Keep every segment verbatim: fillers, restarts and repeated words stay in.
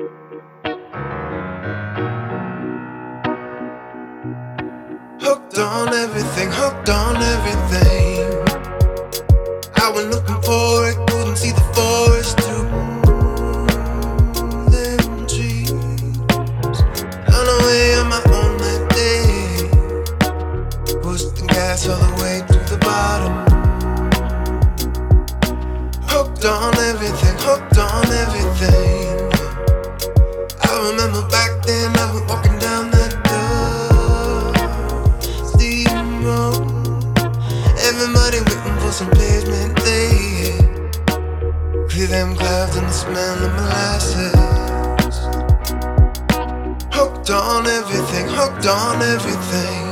Hooked on everything, hooked on everything. I was looking for it, couldn't see the forest through them trees. On the way on my own that day, pushed the gas all the way to the bottom. Hooked on everything, hooked on everything. I remember back then I was walking down that dusty road. Everybody waiting for some pavement day. Clear them clouds and the smell of molasses. Hooked on everything, hooked on everything.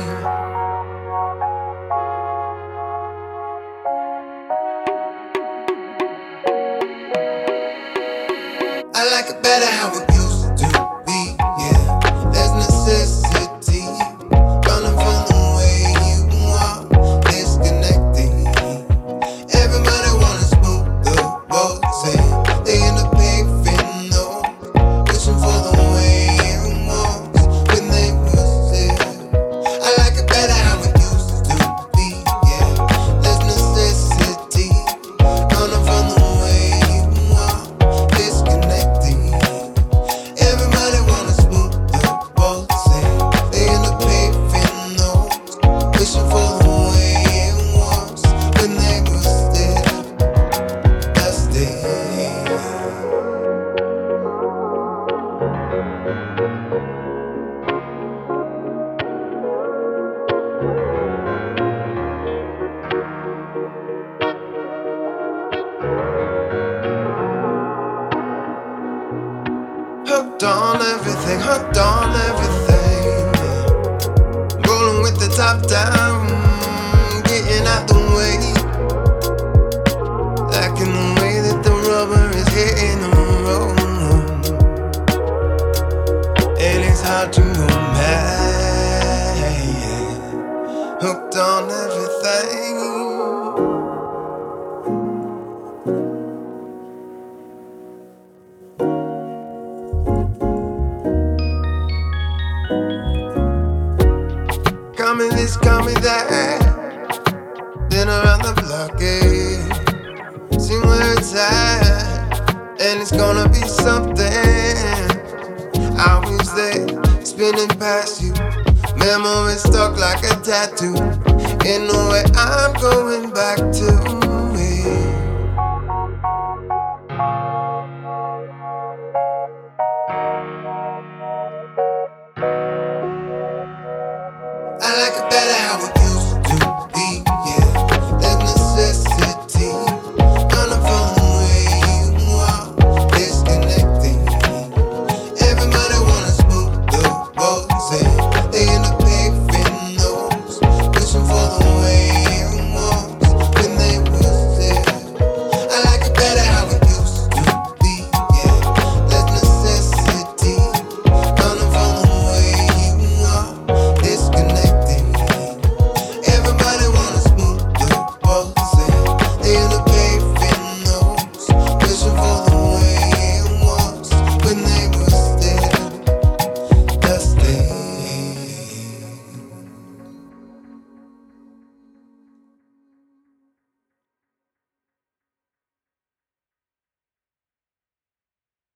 I like it better how it used to be, yeah. There's necessity, running from the way you are, disconnecting. Everybody wanna smooth the road, say they end up paving no, wishing for the way it was when they were there. I like it better how it used to be, yeah. There's necessity, running from the way you are, disconnecting. Everybody wanna smooth the road, say they end up paving those, wishing for the way it was when they were still dusty. Hooked on everything, hooked on everything. Rolling with the top down, getting out the way. Liking the way that the rubber is hitting the road. And it's hard to go mad. Hooked on everything. Call me this, call me that. Been around the block, eh? Seen where it's at, and it's gonna be something. I was there, spinning past you. Memories stuck like a tattoo. In the way I'm going back to.